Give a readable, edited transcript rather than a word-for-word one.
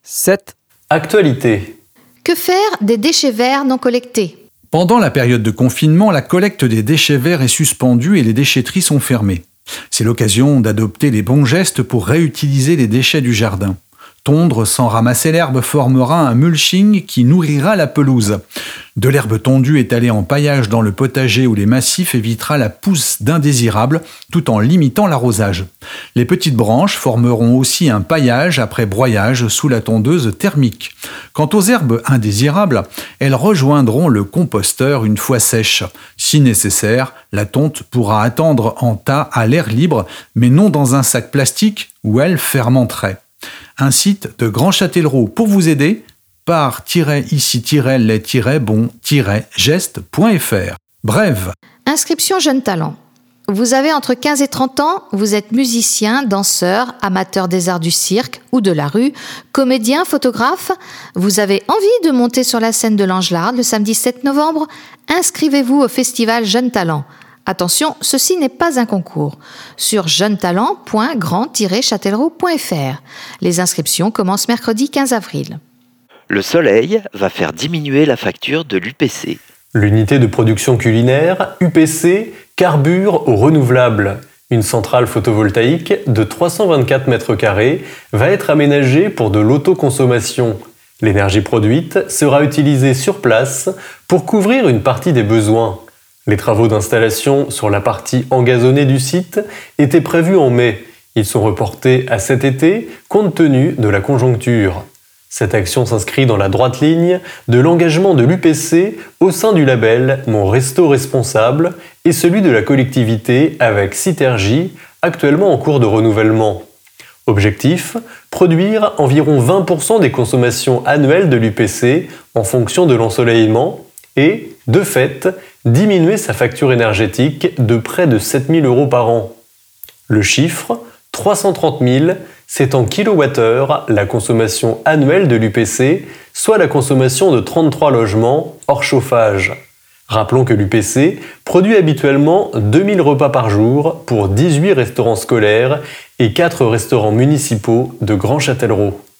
7. Actualité. Que faire des déchets verts non collectés ? Pendant la période de confinement, la collecte des déchets verts est suspendue et les déchetteries sont fermées. C'est l'occasion d'adopter les bons gestes pour réutiliser les déchets du jardin. Tondre sans ramasser l'herbe formera un mulching qui nourrira la pelouse. De l'herbe tondue étalée en paillage dans le potager ou les massifs évitera la pousse d'indésirables tout en limitant l'arrosage. Les petites branches formeront aussi un paillage après broyage sous la tondeuse thermique. Quant aux herbes indésirables, elles rejoindront le composteur une fois sèches. Si nécessaire, la tonte pourra attendre en tas à l'air libre, mais non dans un sac plastique où elle fermenterait. Un site de Grand Châtellerault pour vous aider, par-ici-les-bons-gestes.fr. Bref. Inscription Jeunes Talents. Vous avez entre 15 et 30 ans, vous êtes musicien, danseur, amateur des arts du cirque ou de la rue, comédien, photographe. Vous avez envie de monter sur la scène de l'Angelard le samedi 7 novembre ? Inscrivez-vous au festival Jeunes Talents. Attention, ceci n'est pas un concours. Sur jeunetalent.grand-châtellerault.fr. Les inscriptions commencent mercredi 15 avril. Le soleil va faire diminuer la facture de l'UPC. L'unité de production culinaire, UPC, carbure au renouvelable. Une centrale photovoltaïque de 324 m² va être aménagée pour de l'autoconsommation. L'énergie produite sera utilisée sur place pour couvrir une partie des besoins. Les travaux d'installation sur la partie engazonnée du site étaient prévus en mai. Ils sont reportés à cet été compte tenu de la conjoncture. Cette action s'inscrit dans la droite ligne de l'engagement de l'UPC au sein du label Mon Resto Responsable et celui de la collectivité avec Citergy, actuellement en cours de renouvellement. Objectif : produire environ 20% des consommations annuelles de l'UPC en fonction de l'ensoleillement et, de fait, diminuer sa facture énergétique de près de 7 000 € par an. Le chiffre, 330 000, c'est en kilowattheure la consommation annuelle de l'UPC, soit la consommation de 33 logements hors chauffage. Rappelons que l'UPC produit habituellement 2000 repas par jour pour 18 restaurants scolaires et 4 restaurants municipaux de Grand Châtellerault.